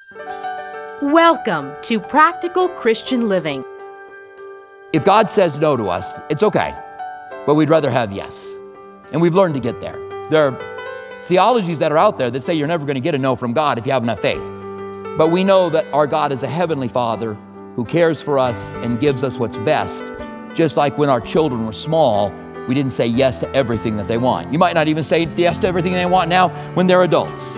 Welcome to Practical Christian Living. If God says no to us, it's okay, but we'd rather have yes. And we've learned to get there. There are theologies that are out there that say you're never going to get a no from God if you have enough faith. But we know that our God is a heavenly Father who cares for us and gives us what's best. Just like when our children were small, we didn't say yes to everything that they want. You might not even say yes to everything they want now when they're adults.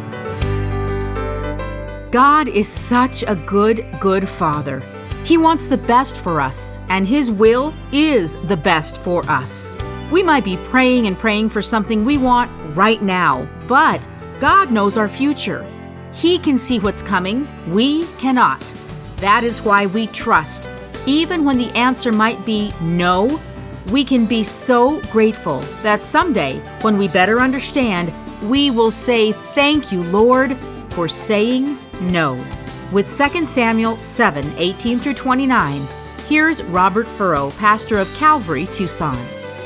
God is such a good Father. He wants the best for us, and His will is the best for us. We might be praying and praying for something we want right now, but God knows our future. He can see what's coming. We cannot. That is why we trust. Even when the answer might be no, we can be so grateful that someday, when we better understand, we will say, "Thank you, Lord, for saying no." With 2 Samuel 7:18-29, here's Robert Furrow, pastor of Calvary, Tucson.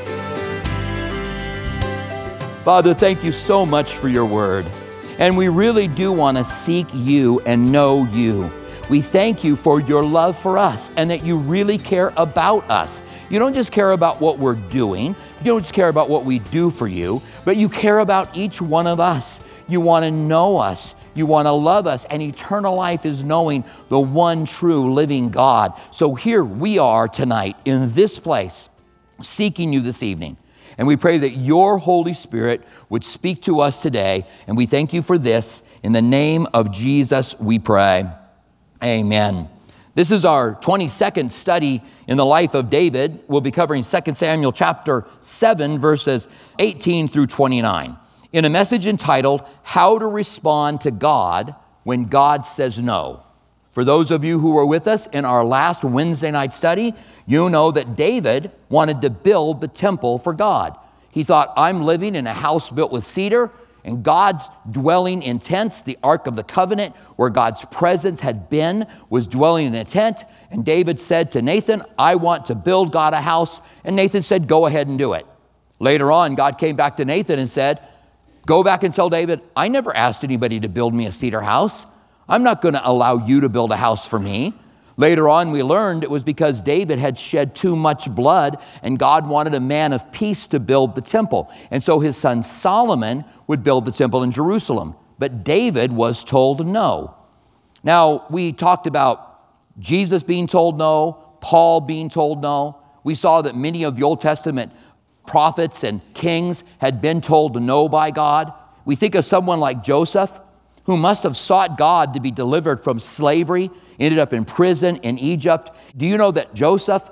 Father, thank you so much for your word. And we really do want to seek you and know you. We thank you for your love for us and that you really care about us. You don't just care about what we're doing. You don't just care about what we do for you, but you care about each one of us. You want to know us. You want to love us, and eternal life is knowing the one true living God. So here we are tonight in this place, seeking you this evening. And we pray that your Holy Spirit would speak to us today, and we thank you for this. In the name of Jesus, we pray. Amen. This is our 22nd study in the life of David. We'll be covering 2 Samuel chapter 7, verses 18 through 29. In a message entitled, How to Respond to God When God Says No. For those of you who were with us in our last Wednesday night study, you know that David wanted to build the temple for God. He thought, I'm living in a house built with cedar, and God's dwelling in tents. The Ark of the Covenant, where God's presence had been, was dwelling in a tent. And David said to Nathan, I want to build God a house. And Nathan said, go ahead and do it. Later on, God came back to Nathan and said, go back and tell David, I never asked anybody to build me a cedar house. I'm not going to allow you to build a house for me. Later on, we learned it was because David had shed too much blood, and God wanted a man of peace to build the temple. And so his son Solomon would build the temple in Jerusalem. But David was told no. Now, we talked about Jesus being told no, Paul being told no. We saw that many of the Old Testament prophets and kings had been told no by God. We think of someone like Joseph, who must have sought God to be delivered from slavery, ended up in prison in Egypt. Do you know that Joseph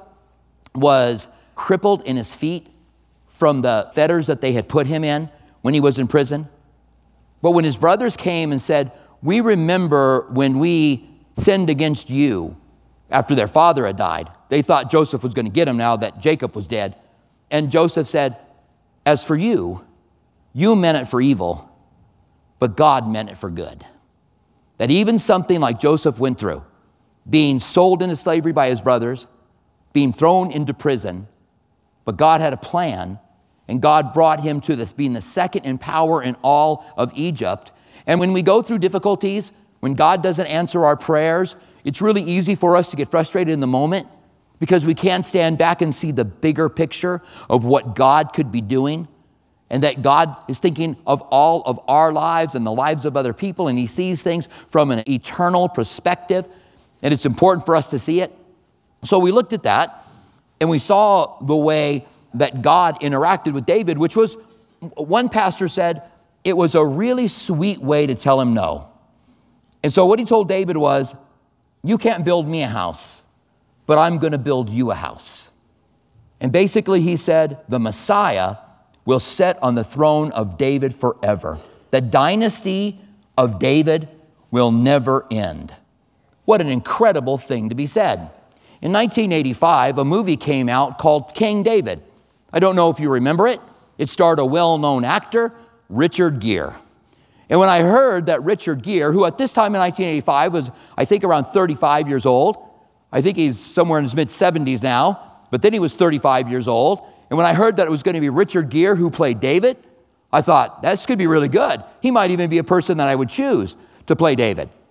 was crippled in his feet from the fetters that they had put him in when he was in prison? But when his brothers came and said, we remember when we sinned against you after their father had died, they thought Joseph was going to get him now that Jacob was dead. And Joseph said, as for you, you meant it for evil, but God meant it for good. That even something like Joseph went through, being sold into slavery by his brothers, being thrown into prison, but God had a plan, and God brought him to this, being the second in power in all of Egypt. And when we go through difficulties, when God doesn't answer our prayers, it's really easy for us to get frustrated in the moment, because we can't stand back and see the bigger picture of what God could be doing, and that God is thinking of all of our lives and the lives of other people, and He sees things from an eternal perspective, and it's important for us to see it. So we looked at that, and we saw the way that God interacted with David, which was, one pastor said, it was a really sweet way to tell him no. And so what he told David was, you can't build me a house, but I'm going to build you a house. And basically he said, the Messiah will sit on the throne of David forever. The dynasty of David will never end. What an incredible thing to be said. In 1985, a movie came out called King David. I don't know if you remember it. It starred a well-known actor, Richard Gere. And when I heard that Richard Gere, who at this time in 1985 was, I think, around 35 years old, I think he's somewhere in his mid-70s now, but then he was 35 years old. And when I heard that it was going to be Richard Gere who played David, I thought, that's going to be really good. He might even be a person that I would choose to play David.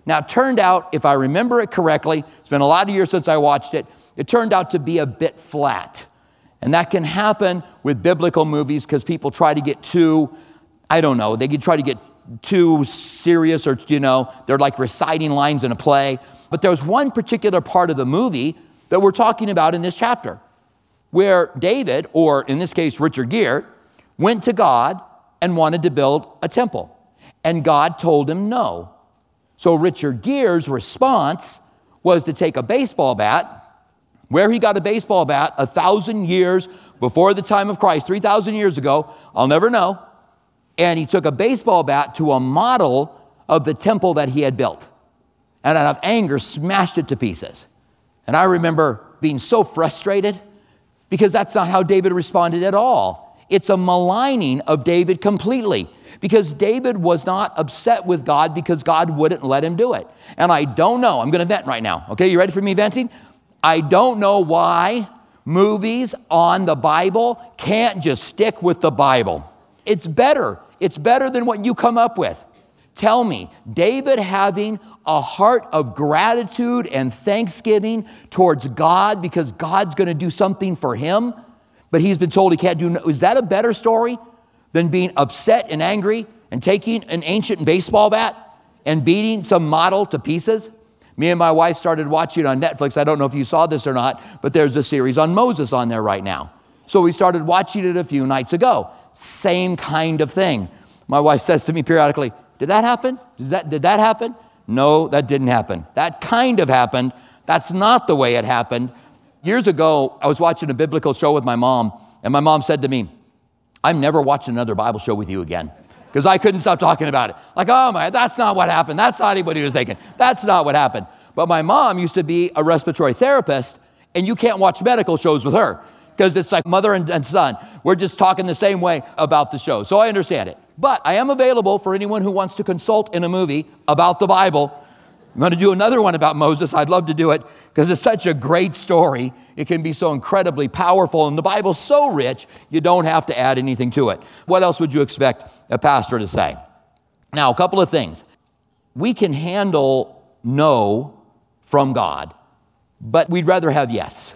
Now, it turned out, if I remember it correctly, it's been a lot of years since I watched it, it turned out to be a bit flat. And that can happen with biblical movies because people try to get too, they can try to get too serious or, they're like reciting lines in a play. But there's one particular part of the movie that we're talking about in this chapter where David, or in this case, Richard Gere, went to God and wanted to build a temple. And God told him no. So Richard Gere's response was to take a baseball bat, where he got a baseball bat 1,000 years before the time of Christ, 3,000 years ago, I'll never know. And he took a baseball bat to a model of the temple that he had built. And out of anger, smashed it to pieces. And I remember being so frustrated because that's not how David responded at all. It's a maligning of David completely because David was not upset with God because God wouldn't let him do it. And I don't know. I'm going to vent right now. Okay, you ready for me venting? I don't know why movies on the Bible can't just stick with the Bible. It's better. It's better than what you come up with. Tell me, David having a heart of gratitude and thanksgiving towards God because God's going to do something for him, but he's been told he can't do, is that a better story than being upset and angry and taking an ancient baseball bat and beating some model to pieces? Me and my wife started watching on Netflix. I don't know if you saw this or not, but there's a series on Moses on there right now. So we started watching it a few nights ago. Same kind of thing. My wife says to me periodically, did that happen? Did that happen? No, that didn't happen. That kind of happened. That's not the way it happened. Years ago, I was watching a biblical show with my mom, and my mom said to me, I'm never watching another Bible show with you again. Because I couldn't stop talking about it. Like, oh my, that's not what happened. That's not what he was thinking. That's not what happened. But my mom used to be a respiratory therapist, and you can't watch medical shows with her because it's like mother and son. We're just talking the same way about the show. So I understand it. But I am available for anyone who wants to consult in a movie about the Bible. I'm going to do another one about Moses. I'd love to do it because it's such a great story. It can be so incredibly powerful, and the Bible's so rich, you don't have to add anything to it. What else would you expect a pastor to say? Now, a couple of things. We can handle no from God, but we'd rather have yes.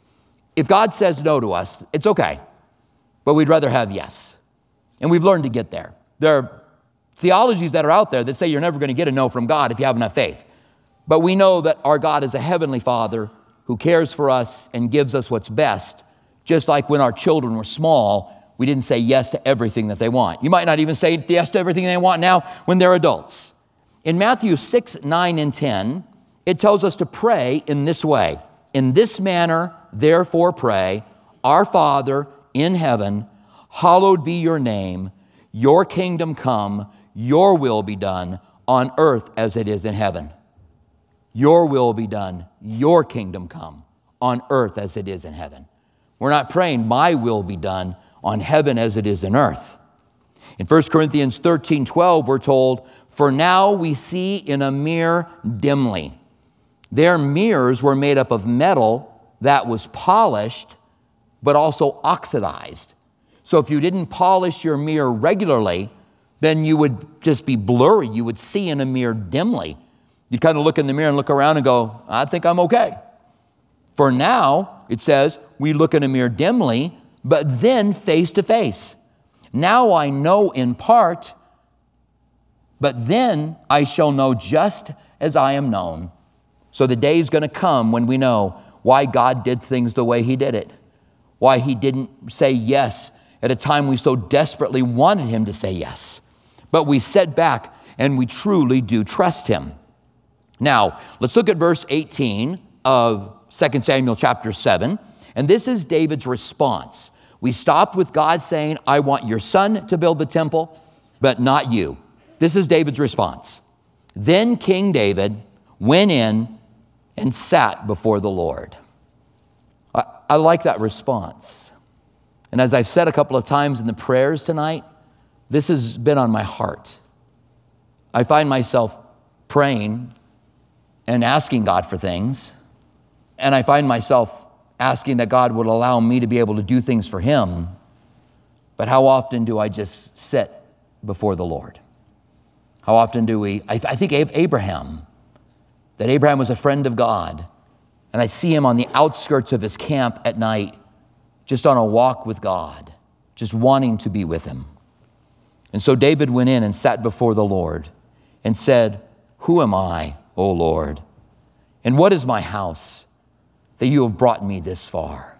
If God says no to us, it's okay, but we'd rather have yes. And we've learned to get there. There are theologies that are out there that say you're never going to get a no from God if you have enough faith. But we know that our God is a heavenly Father who cares for us and gives us what's best. Just like when our children were small, we didn't say yes to everything that they want. You might not even say yes to everything they want now when they're adults. In Matthew 6, 9, and 10, it tells us to pray in this way. In this manner, therefore pray, Our Father in heaven, hallowed be your name, your kingdom come, your will be done on earth as it is in heaven. Your will be done, your kingdom come on earth as it is in heaven. We're not praying, my will be done on heaven as it is in earth. In 1 Corinthians 13:12, we're told, for now we see in a mirror dimly. Their mirrors were made up of metal that was polished, but also oxidized. So if you didn't polish your mirror regularly, then you would just be blurry. You would see in a mirror dimly. You'd kind of look in the mirror and look around and go, I think I'm okay. For now, it says, we look in a mirror dimly, but then face to face. Now I know in part, but then I shall know just as I am known. So the day is going to come when we know why God did things the way he did it, why he didn't say yes at a time we so desperately wanted him to say yes. But we sit back and we truly do trust him. Now, let's look at verse 18 of 2 Samuel chapter 7. And this is David's response. We stopped with God saying, I want your son to build the temple, but not you. This is David's response. Then King David went in and sat before the Lord. I like that response. And as I've said a couple of times in the prayers tonight, this has been on my heart. I find myself praying and asking God for things, and I find myself asking that God would allow me to be able to do things for him. But how often do I just sit before the Lord? How often do we, I think Abraham that Abraham was a friend of God. And I see him on the outskirts of his camp at night, just on a walk with God, just wanting to be with him. And so David went in and sat before the Lord and said, "Who am I, O Lord? And what is my house that you have brought me this far?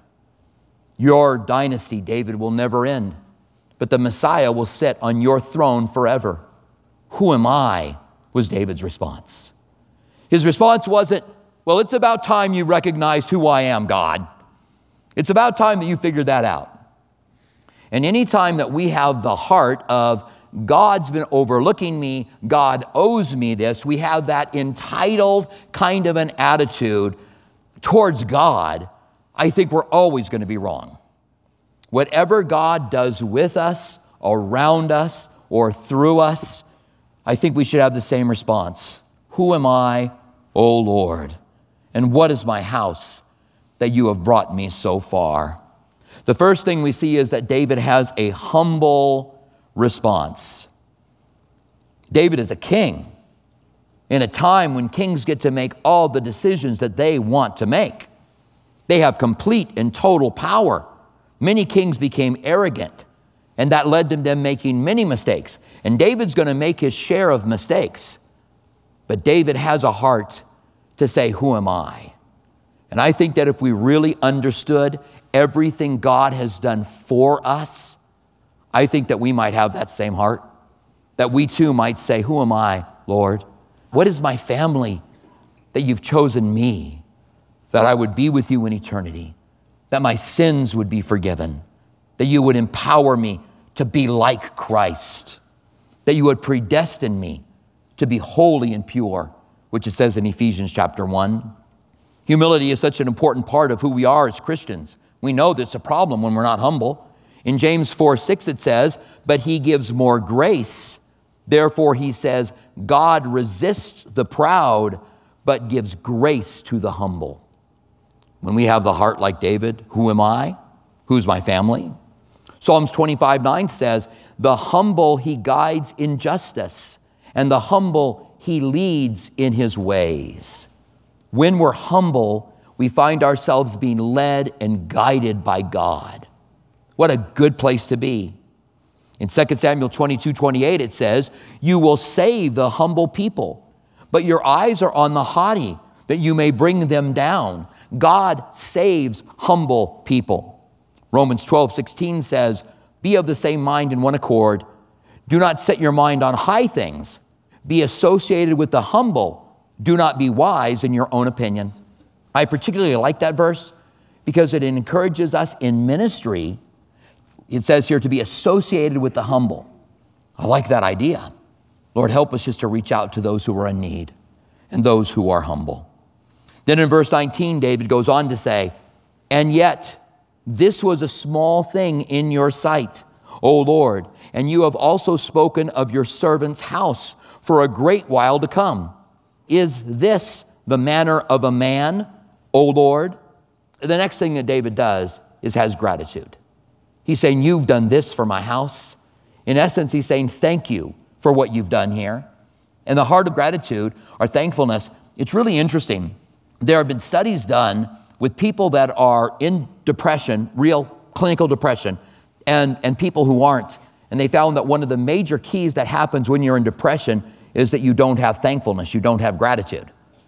Your dynasty, David, will never end, but the Messiah will sit on your throne forever. Who am I?" was David's response. His response wasn't, "Well, it's about time you recognize who I am, God. It's about time that you figured that out." And any time that we have the heart of God's been overlooking me, God owes me this, we have that entitled kind of an attitude towards God, I think we're always going to be wrong. Whatever God does with us, around us, or through us, I think we should have the same response. Who am I, O Lord? And what is my house that you have brought me so far? The first thing we see is that David has a humble response. David is a king in a time when kings get to make all the decisions that they want to make. They have complete and total power. Many kings became arrogant, and that led to them making many mistakes. And David's going to make his share of mistakes. But David has a heart to say, "Who am I?" And I think that if we really understood everything God has done for us, I think that we might have that same heart, that we too might say, "Who am I, Lord? What is my family that you've chosen me, that I would be with you in eternity, that my sins would be forgiven, that you would empower me to be like Christ, that you would predestine me to be holy and pure," which it says in Ephesians chapter 1. Humility is such an important part of who we are as Christians. We know that's a problem when we're not humble. In James 4:6 it says, "But he gives more grace. Therefore he says, God resists the proud, but gives grace to the humble." When we have the heart like David, who am I? Who's my family? Psalms 25:9 says, "The humble he guides in justice, and the humble he leads in his ways." When we're humble, we find ourselves being led and guided by God. What a good place to be. In 2 Samuel 22:28, it says, "You will save the humble people, but your eyes are on the haughty, that you may bring them down." God saves humble people. Romans 12:16 says, "Be of the same mind in one accord. Do not set your mind on high things. Be associated with the humble. Do not be wise in your own opinion." I particularly like that verse because it encourages us in ministry. It says here to be associated with the humble. I like that idea. Lord, help us just to reach out to those who are in need and those who are humble. Then in verse 19, David goes on to say, "And yet this was a small thing in your sight, O Lord, and you have also spoken of your servant's house for a great while to come. Is this the manner of a man, O Lord?" The next thing that David does is has gratitude. He's saying, "You've done this for my house." In essence, he's saying, "Thank you for what you've done here." And the heart of gratitude or thankfulness, it's really interesting. There have been studies done with people that are in depression, real clinical depression, and people who aren't. And they found that one of the major keys that happens when you're in depression is that you don't have thankfulness, you don't have gratitude.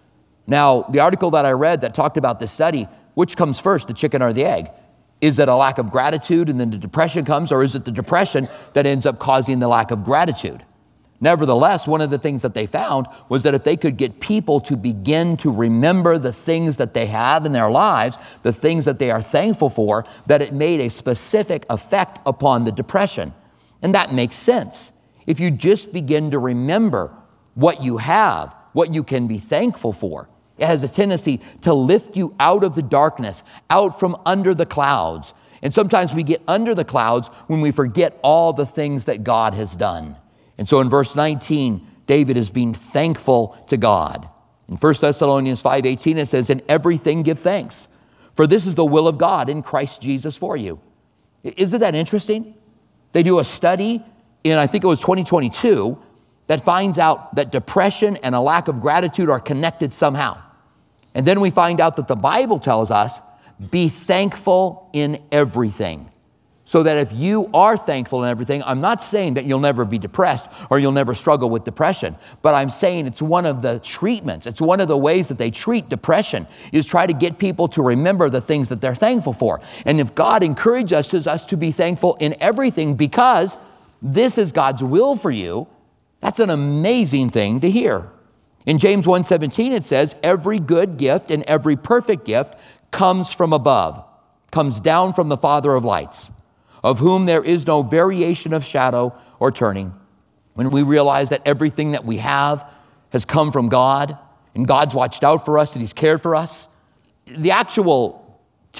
Now, the article that I read that talked about this study, which comes first, the chicken or the egg? Is it a lack of gratitude and then the depression comes, or is it the depression that ends up causing the lack of gratitude? Nevertheless, one of the things that they found was that if they could get people to begin to remember the things that they have in their lives, the things that they are thankful for, that it made a specific effect upon the depression. And that makes sense. If you just begin to remember what you have, what you can be thankful for, it has a tendency to lift you out of the darkness, out from under the clouds. And sometimes we get under the clouds when we forget all the things that God has done. And so in verse 19, David is being thankful to God. In 1 Thessalonians 5:18, it says, "In everything give thanks, for this is the will of God in Christ Jesus for you." Isn't that interesting? They do a study in, I think it was 2022, that finds out that depression and a lack of gratitude are connected somehow. And then we find out that the Bible tells us, be thankful in everything. So that if you are thankful in everything, I'm not saying that you'll never be depressed or you'll never struggle with depression, but I'm saying it's one of the treatments. It's one of the ways that they treat depression, is try to get people to remember the things that they're thankful for. And if God encourages us to be thankful in everything because this is God's will for you, that's an amazing thing to hear. In James 1:17, it says, every good gift and every perfect gift comes from above, comes down from the Father of lights, of whom there is no variation of shadow or turning. When we realize that everything that we have has come from God, and God's watched out for us, and He's cared for us, the actual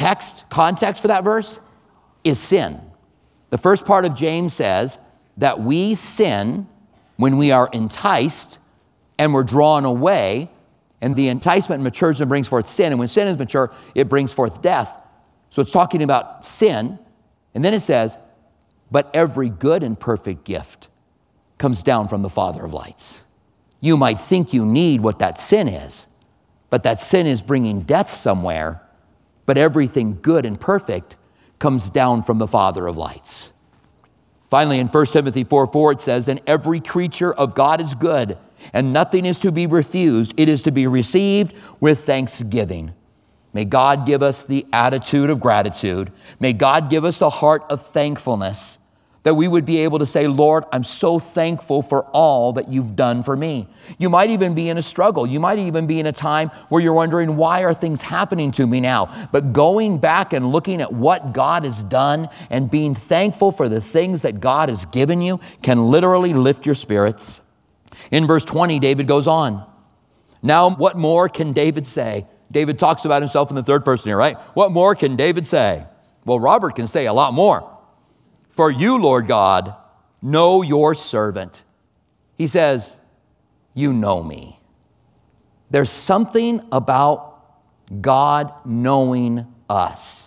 context for that verse is sin. The first part of James says that we sin when we are enticed and we're drawn away, and the enticement matures and brings forth sin, and when sin is mature, it brings forth death. So it's talking about sin. And then it says, but every good and perfect gift comes down from the Father of lights. You might think you need what that sin is, but that sin is bringing death somewhere. But everything good and perfect comes down from the Father of lights. Finally, in 1 Timothy 4:4, it says, and every creature of God is good, and nothing is to be refused. It is to be received with thanksgiving. May God give us the attitude of gratitude. May God give us the heart of thankfulness, that we would be able to say, Lord, I'm so thankful for all that you've done for me. You might even be in a struggle. You might even be in a time where you're wondering, why are things happening to me now? But going back and looking at what God has done and being thankful for the things that God has given you can literally lift your spirits. In verse 20, David goes on. Now, what more can David say? David talks about himself in the third person here, right? What more can David say? Well, Robert can say a lot more. For you, Lord God, know your servant. He says, you know me. There's something about God knowing us.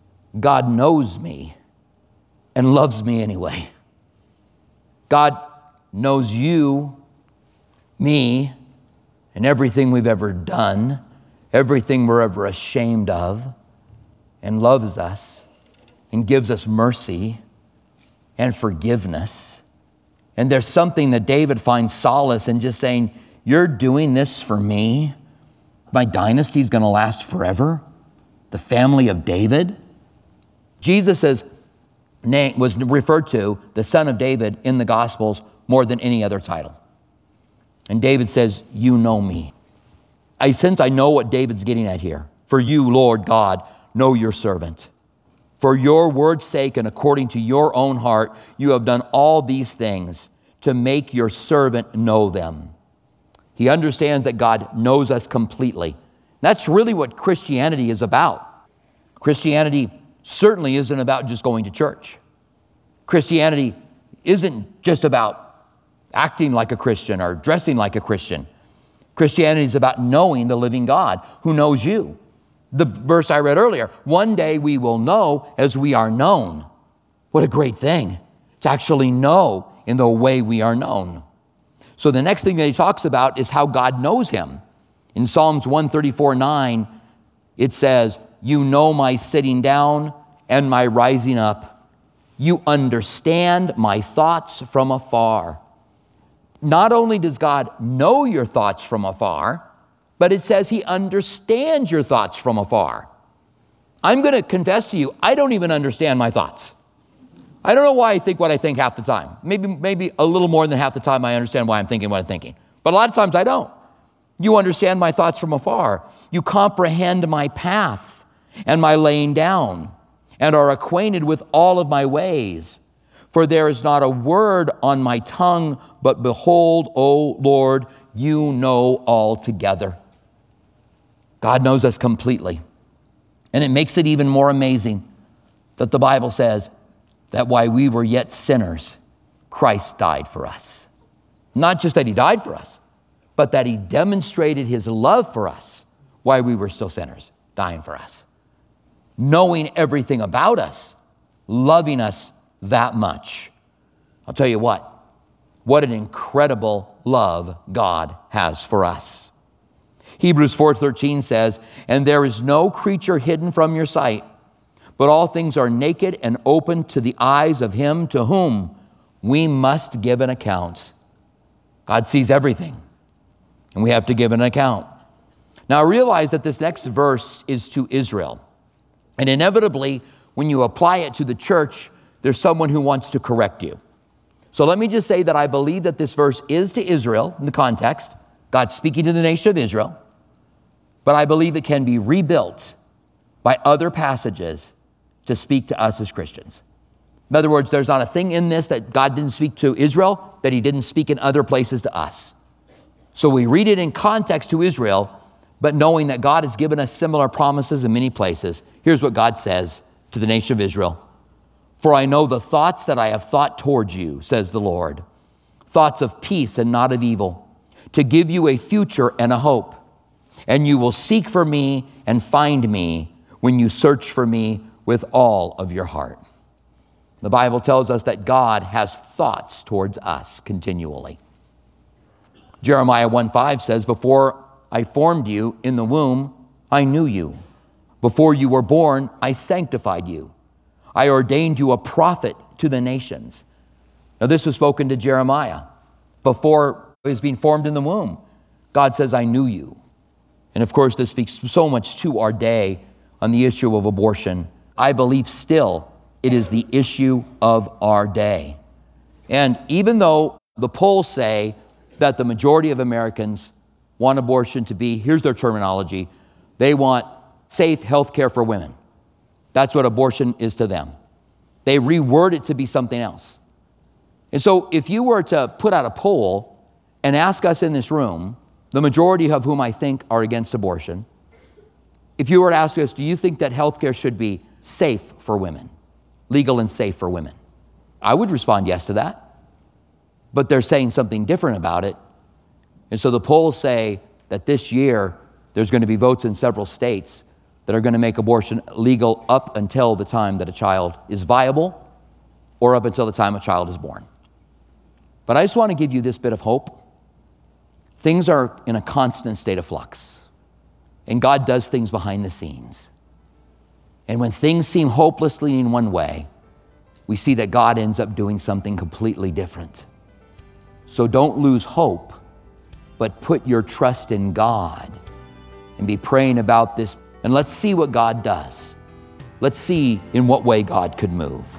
God knows me and loves me anyway. God knows you, me, and everything we've ever done, everything we're ever ashamed of, and loves us and gives us mercy and forgiveness. And there's something that David finds solace in just saying, you're doing this for me? My dynasty's going to last forever? The family of David? Jesus' name was referred to, the son of David, in the Gospels more than any other title. And David says, you know me. I sense I know what David's getting at here. For you, Lord God, know your servant. For your word's sake and according to your own heart, you have done all these things to make your servant know them. He understands that God knows us completely. That's really what Christianity is about. Christianity certainly isn't about just going to church. Christianity isn't just about acting like a Christian or dressing like a Christian. Christianity is about knowing the living God who knows you. The verse I read earlier, one day we will know as we are known. What a great thing to actually know in the way we are known. So the next thing that he talks about is how God knows him. In Psalms 134:9, it says, you know my sitting down and my rising up. You understand my thoughts from afar. Not only does God know your thoughts from afar, but it says he understands your thoughts from afar. I'm going to confess to you, I don't even understand my thoughts. I don't know why I think what I think half the time. Maybe a little more than half the time I understand why I'm thinking what I'm thinking. But a lot of times I don't. You understand my thoughts from afar. You comprehend my path and my laying down, and are acquainted with all of my ways. For there is not a word on my tongue, but behold, O Lord, you know altogether. God knows us completely. And it makes it even more amazing that the Bible says that while we were yet sinners, Christ died for us. Not just that he died for us, but that he demonstrated his love for us while we were still sinners, dying for us. Knowing everything about us, loving us that much. I'll tell you what, What an incredible love God has for us. Hebrews 4:13 says, "And there is no creature hidden from your sight, but all things are naked and open to the eyes of him to whom we must give an account." God sees everything, and we have to give an account. Now realize that this next verse is to Israel. And inevitably, when you apply it to the church, there's someone who wants to correct you. So let me just say that I believe that this verse is to Israel in the context, God speaking to the nation of Israel, but I believe it can be rebuilt by other passages to speak to us as Christians. In other words, there's not a thing in this that God didn't speak to Israel that he didn't speak in other places to us. So we read it in context to Israel, but knowing that God has given us similar promises in many places. Here's what God says to the nation of Israel. "For I know the thoughts that I have thought towards you, says the Lord, thoughts of peace and not of evil, to give you a future and a hope. And you will seek for me and find me when you search for me with all of your heart." The Bible tells us that God has thoughts towards us continually. Jeremiah 1:5 says, "Before I formed you in the womb, I knew you. Before you were born, I sanctified you. I ordained you a prophet to the nations." Now this was spoken to Jeremiah. Before he was being formed in the womb, God says, "I knew you." And of course, this speaks so much to our day on the issue of abortion. I believe still it is the issue of our day. And even though the polls say that the majority of Americans want abortion to be, here's their terminology, they want safe health care for women. That's what abortion is to them. They reword it to be something else. And so if you were to put out a poll and ask us in this room, the majority of whom I think are against abortion, if you were to ask us, do you think that health care should be safe for women, legal and safe for women? I would respond yes to that. But they're saying something different about it. And so the polls say that this year there's going to be votes in several states that are going to make abortion legal up until the time that a child is viable or up until the time a child is born. But I just want to give you this bit of hope. Things are in a constant state of flux, and God does things behind the scenes. And when things seem hopelessly in one way, we see that God ends up doing something completely different. So don't lose hope, but put your trust in God and be praying about this. And let's see what God does. Let's see in what way God could move.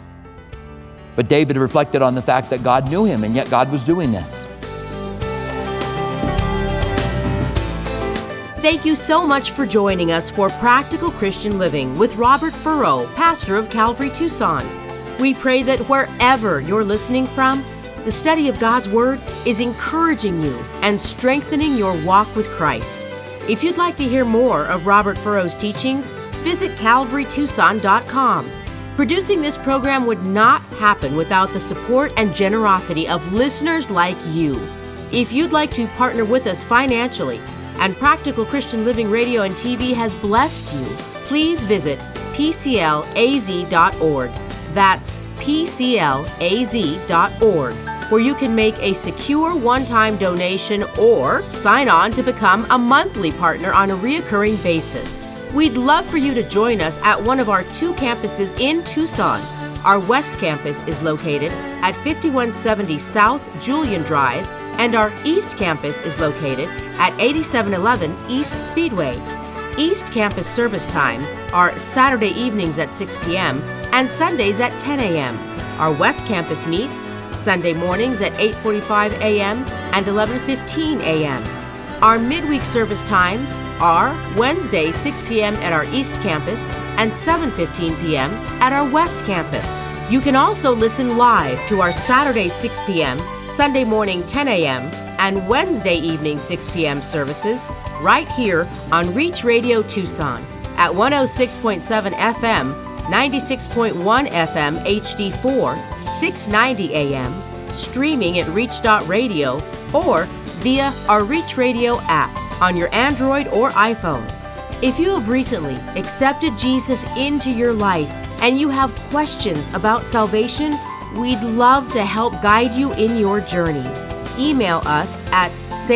But David reflected on the fact that God knew him, and yet God was doing this. Thank you so much for joining us for Practical Christian Living with Robert Furrow, pastor of Calvary Tucson. We pray that wherever you're listening from, the study of God's Word is encouraging you and strengthening your walk with Christ. If you'd like to hear more of Robert Furrow's teachings, visit calvarytucson.com. Producing this program would not happen without the support and generosity of listeners like you. If you'd like to partner with us financially, and Practical Christian Living Radio and TV has blessed you, please visit pclaz.org. That's pclaz.org, where you can make a secure one-time donation or sign on to become a monthly partner on a reoccurring basis. We'd love for you to join us at one of our 2 campuses in Tucson. Our West Campus is located at 5170 South Julian Drive, and our East Campus is located at 8711 East Speedway. East Campus service times are Saturday evenings at 6 p.m. and Sundays at 10 a.m. Our West Campus meets Sunday mornings at 8:45 a.m. and 11:15 a.m. Our midweek service times are Wednesday 6 p.m. at our East Campus and 7:15 p.m. at our West Campus. You can also listen live to our Saturday 6 p.m., Sunday morning 10 a.m., and Wednesday evening 6 p.m. services right here on Reach Radio Tucson at 106.7 FM, 96.1 FM HD4, 690 AM, streaming at reach.radio, or via our Reach Radio app on your Android or iPhone. If you have recently accepted Jesus into your life and you have questions about salvation, We'd love to help guide you in your journey. Email us at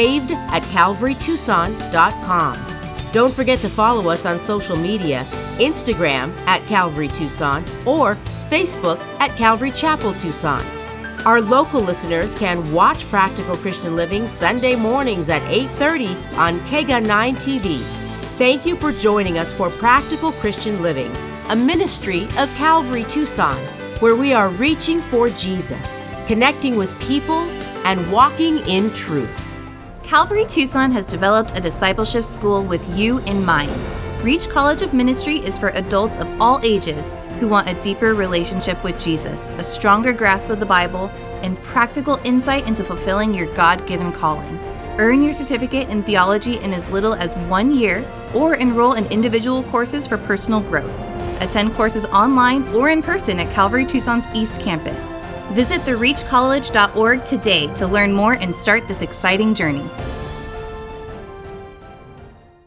saved@calvarytucson.com. Don't forget to follow us on social media, Instagram at Calvary Tucson or Facebook at Calvary Chapel Tucson. Our local listeners can watch Practical Christian Living Sunday mornings at 8:30 on KEGA 9 TV. Thank you for joining us for Practical Christian Living, a ministry of Calvary Tucson, where we are reaching for Jesus, connecting with people, and walking in truth. Calvary Tucson has developed a discipleship school with you in mind. Reach College of Ministry is for adults of all ages who want a deeper relationship with Jesus, a stronger grasp of the Bible, and practical insight into fulfilling your God-given calling. Earn your certificate in theology in as little as 1 year, or enroll in individual courses for personal growth. Attend courses online or in person at Calvary Tucson's East Campus. Visit thereachcollege.org today to learn more and start this exciting journey.